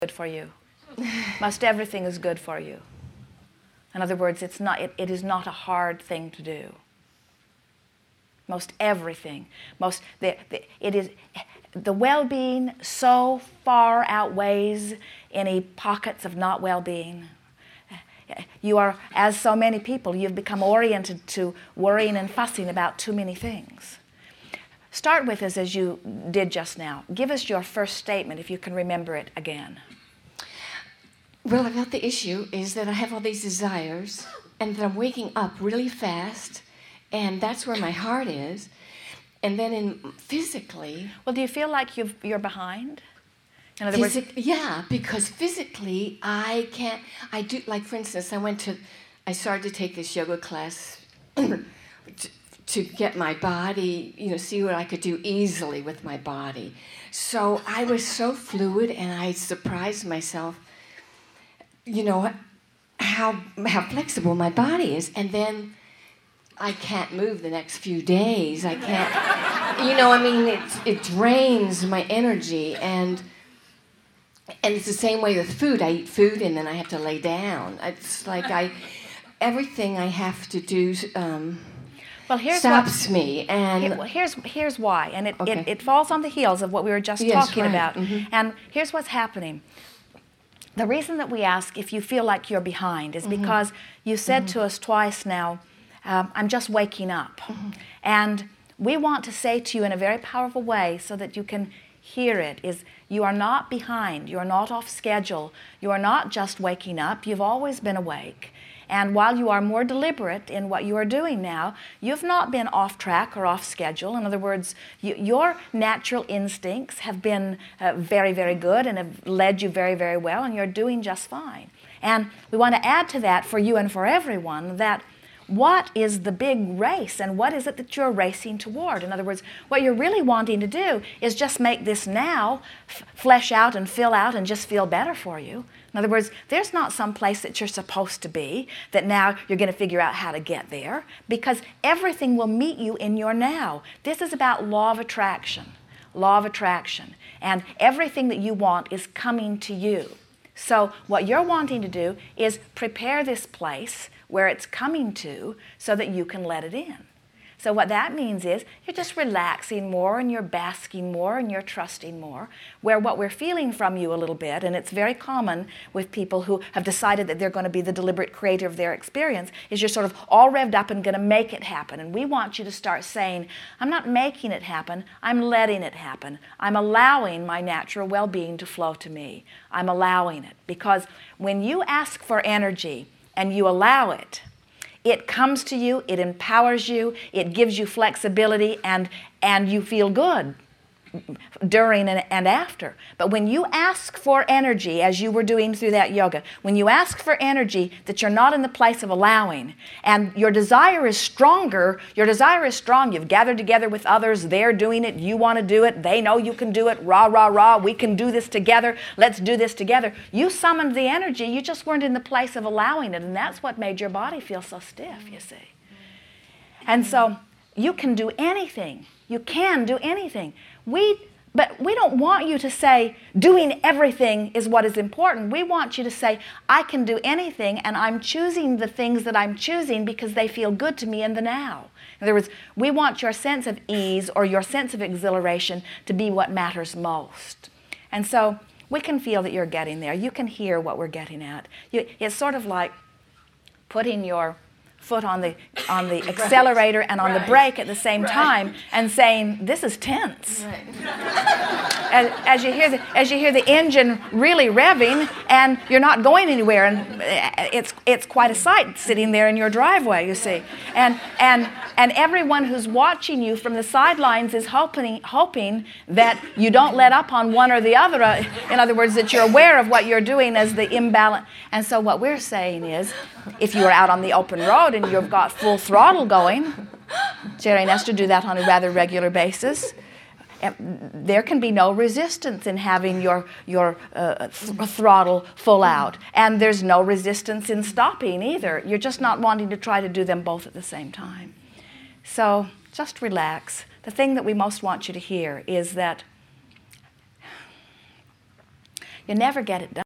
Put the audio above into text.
good for you. Most everything is good for you. In other words, it is not a hard thing to do. Most everything, the well-being so far outweighs any pockets of not well-being. You are, as so many people, you've become oriented to worrying and fussing about too many things. Start with us as you did just now. Give us your first statement if you can remember it again. Well, I felt the issue is that I have all these desires and that I'm waking up really fast, and that's where my heart is. And then physically... Well, do you feel like you're behind? In other words... Yeah, because physically I can't... I do, like for instance, I started to take this yoga class to get my body, see what I could do easily with my body. So I was so fluid, and I surprised myself, how flexible my body is. And then I can't move the next few days. I can't, it drains my energy. And it's the same way with food. I eat food and then I have to lay down. It's like everything I have to do stops me. And here's why. And it falls on the heels of what we were just talking about. Mm-hmm. And here's what's happening. The reason that we ask if you feel like you're behind is because you said to us twice now, I'm just waking up. Mm-hmm. And we want to say to you in a very powerful way so that you can hear it, is you are not behind, you are not off schedule, you are not just waking up, you've always been awake. And while you are more deliberate in what you are doing now, you've not been off track or off schedule. In other words, your natural instincts have been very, very good and have led you very, very well, and you're doing just fine. And we want to add to that for you and for everyone that what is the big race and what is it that you're racing toward? In other words, what you're really wanting to do is just make this now flesh out and fill out and just feel better for you. In other words, there's not some place that you're supposed to be that now you're going to figure out how to get there, because everything will meet you in your now. This is about law of attraction. Law of attraction. And everything that you want is coming to you. So what you're wanting to do is prepare this place where it's coming to so that you can let it in. So what that means is you're just relaxing more and you're basking more and you're trusting more, where what we're feeling from you a little bit, and it's very common with people who have decided that they're going to be the deliberate creator of their experience, is you're sort of all revved up and going to make it happen. And we want you to start saying, I'm not making it happen, I'm letting it happen. I'm allowing my natural well-being to flow to me. I'm allowing it. Because when you ask for energy and you allow it, it comes to you, it empowers you, it gives you flexibility, and you feel good during and after. But when you ask for energy, as you were doing through that yoga, when you ask for energy that you're not in the place of allowing, and your desire is stronger, you've gathered together with others, they're doing it, you want to do it, they know you can do it, rah, rah, rah, we can do this together, let's do this together. You summoned the energy, you just weren't in the place of allowing it, and that's what made your body feel so stiff, you see. And so you can do anything. You can do anything. But we don't want you to say doing everything is what is important. We want you to say, I can do anything, and I'm choosing the things that I'm choosing because they feel good to me in the now. In other words, we want your sense of ease or your sense of exhilaration to be what matters most. And so we can feel that you're getting there. You can hear what we're getting at. It's sort of like putting your foot on the accelerator and on the brake at the same time and saying, this is tense. As you hear the engine really revving and you're not going anywhere, and it's quite a sight sitting there in your driveway, you see. And everyone who's watching you from the sidelines is hoping that you don't let up on one or the other. In other words, that you're aware of what you're doing as the imbalance. And so what we're saying is, if you're out on the open road and you've got full throttle going, Jerry and Esther do that on a rather regular basis, there can be no resistance in having your throttle full out. And there's no resistance in stopping either. You're just not wanting to try to do them both at the same time. So just relax. The thing that we most want you to hear is that you never get it done.